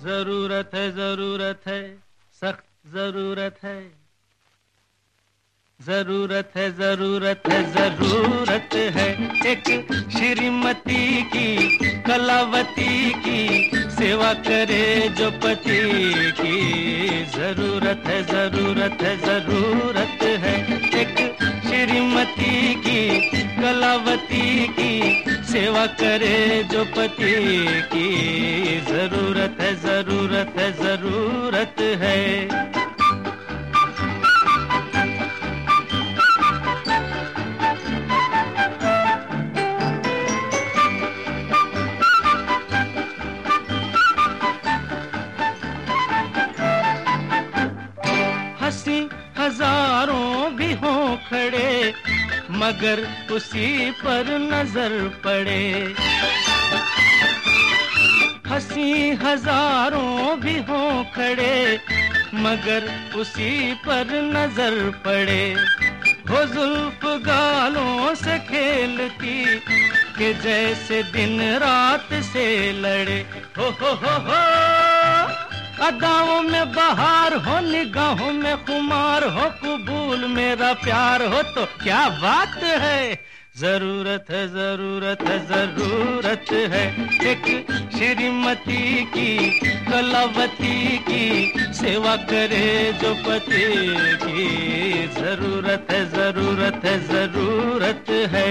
जरूरत है, सख्त जरूरत है, जरूरत है, जरूरत है, जरूरत है एक श्रीमती की, कलावती की, सेवा करे जो पति की। जरूरत है, जरूरत है, जरूरत है एक श्रीमती की, कलावती की, सेवा करे जो पति की। जरूरत है, जरूरत है, जरूरत है। हंसी हजारों भी हों खड़े, मगर उसी पर नजर पड़े। हंसी हजारों भी हों खड़े, मगर उसी पर नजर पड़े। वो जुल्फ गालों से खेलती कि जैसे दिन रात से लड़े। हो अदाओं में बहार हो, निगाहों में खुमार हो, कबूल मेरा प्यार हो तो क्या बात है। जरूरत है, जरूरत है, जरूरत है एक श्रीमती की, कलावती की, सेवा करे जो पति की। जरूरत है, जरूरत है, जरूरत है।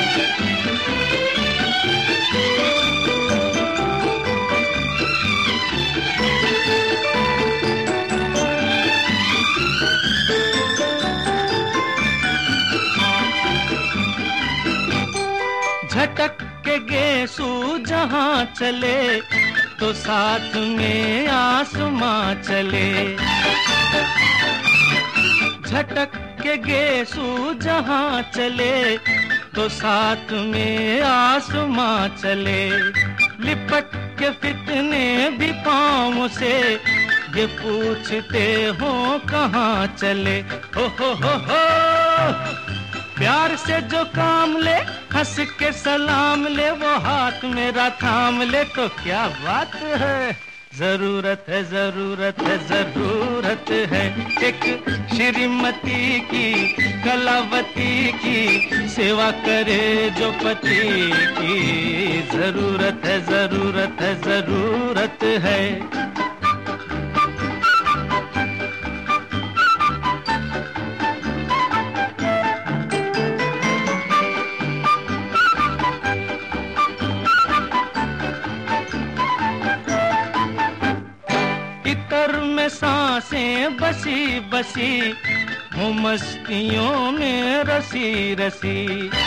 झटक के गेसू जहाँ चले तो साथ में आसमां चले। झटक के गेसू जहाँ चले तो साथ में आसमां चले। लिपट के फितने भी पाँव से ये पूछते हो कहाँ चले। हो प्यार से जो काम ले, हंस के सलाम ले, वो हाथ मेरा थाम ले तो क्या बात है। जरूरत है, जरूरत है, जरूरत है एक श्रीमती की, कलावती की, सेवा करे जो पति की। जरूरत है, जरूरत है, जरूरत है। इतर में सांसें बसी बसी, हूँ मस्तियों में रसी रसी।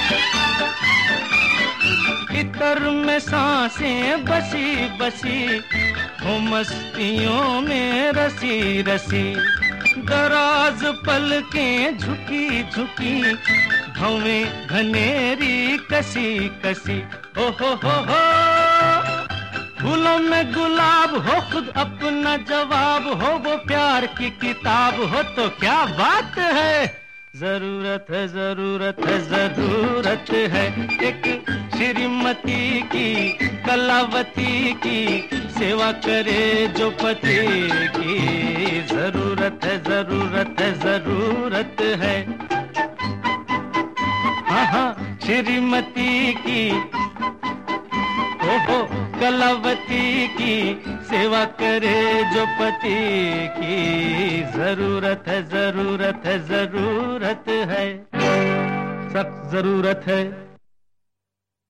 इतर में सांसें बसी बसी, हूँ मस्तियों में रसी रसी। दराज पलकें झुकी झुकी, भवें घनेरी कसी कसी। हो फूलों में गुलाब हो, खुद अपना जवाब हो, वो प्यार की किताब हो तो क्या बात है। जरूरत है, जरूरत है, जरूरत है एक श्रीमती की, कलावती की, सेवा करे जो पति की। जरूरत है, जरूरत है, जरूरत है। हाँ श्रीमती की, हो कलावती की, सेवा करे जो पति की। जरूरत है, जरूरत है, जरूरत है, सख्त जरूरत है।